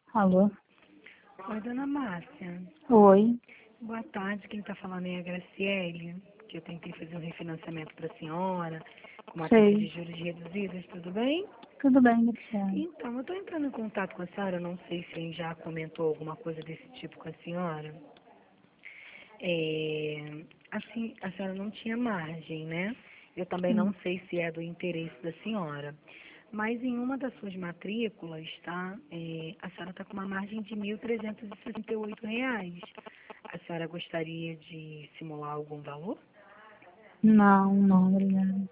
Alô? Oi, dona Márcia. Oi. Boa tarde. Quem está falando é a Graciele, que eu tentei fazer um refinanciamento para a senhora, com uma taxa de Sei. juros reduzidas, tudo bem? Tudo bem, Graciela? Então, eu estou entrando em contato com a senhora, eu não sei se ele já comentou alguma coisa desse tipo com a senhora. Assim, a senhora não tinha margem, né? Eu também não sei se é do interesse da senhora. Mas em uma das suas matrículas, tá? A senhora está com uma margem de R$ 1.368. A senhora gostaria de simular algum valor? Não, obrigada.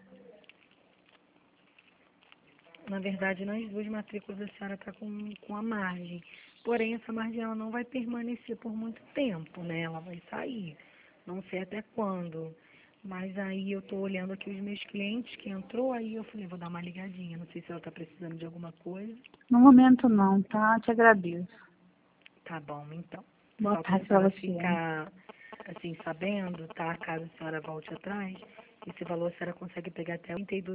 Na verdade, nas duas matrículas a senhora está com a margem. Porém, essa margem ela não vai permanecer por muito tempo, né? Ela vai sair. Não sei até quando. Mas aí eu estou olhando aqui os meus clientes que entrou, aí eu falei, vou dar uma ligadinha. Não sei se ela está precisando de alguma coisa. No momento não, tá? Te agradeço. Tá bom, então. Boa Só para a tarde pra senhora você. ficar, assim, sabendo, tá? Caso a senhora volte atrás, esse valor a senhora consegue pegar até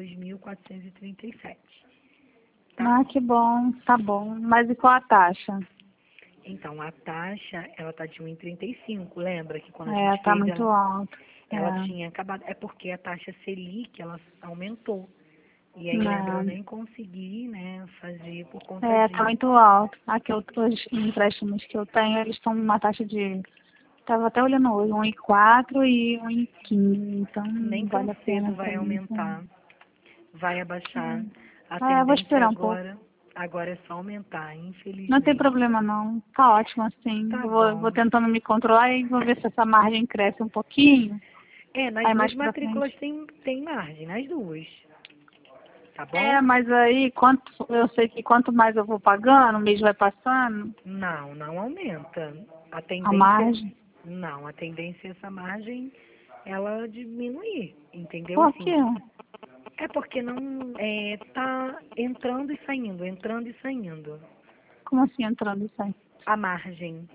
32.437, tá? Ah, que bom, tá bom. Mas e qual a taxa? Então, a taxa, ela tá de 1,35. Lembra que quando a É, gente tá fez, muito ela, alto. ela É, tinha acabado. É porque a taxa Selic, ela aumentou. E aí, lembra, eu não. nem consegui, né, fazer por conta É, tá disso. muito alto. Aqui, os empréstimos que eu tenho, eles estão numa taxa de... Tava até olhando hoje, 1,4 e 1,15. Então, Nem não tão vale a pena cedo pra vai mim. aumentar, vai abaixar. A É, eu vou tendência esperar um pouco. agora é só aumentar, Não tem infelizmente. problema não. Tá ótimo assim. Tá Eu vou bom. tentando me controlar e vou ver se essa margem cresce um pouquinho. Nas Aí duas mais pra matrículas frente. tem margem, nas duas. Tá É, bom? mas aí eu sei que quanto mais eu vou pagando, o mês vai passando, Não aumenta. A a tendência, margem. não, a tendência é essa margem ela diminuir, entendeu? Por quê? Assim, é porque não tá entrando e saindo. Como assim entrando isso aí? A margem,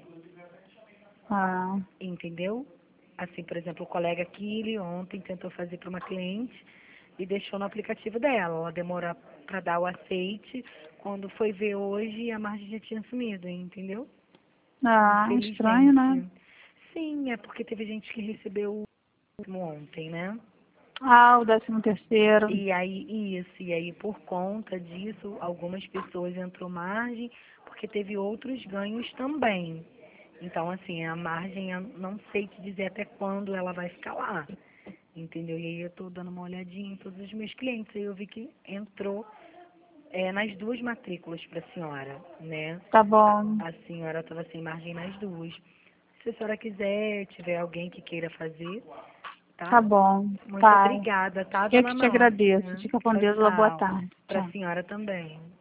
Ah, entendeu? Assim, por exemplo, o colega aqui, ele ontem tentou fazer para uma cliente e deixou no aplicativo dela. Ela demorou para dar o aceite. Quando foi ver hoje, a margem já tinha sumido, entendeu? estranho, né? Infelizmente. Sim, é porque teve gente que recebeu o último ontem, né? Ah, o 13º. E aí por conta disso, algumas pessoas entrou margem, porque teve outros ganhos também. Então, assim, a margem, eu não sei te dizer até quando ela vai ficar lá, entendeu? E aí eu tô dando uma olhadinha em todos os meus clientes, aí eu vi que entrou nas duas matrículas para a senhora, né? Tá bom. A senhora estava sem margem nas duas. Se a senhora quiser, tiver alguém que queira fazer, Tá tá? bom. Muito Tá. obrigada, tá, Eu dona que te agradeço. Márcia? Fica com Tchau, Deus. Uma boa tchau. tarde. Para a Tchau. senhora também.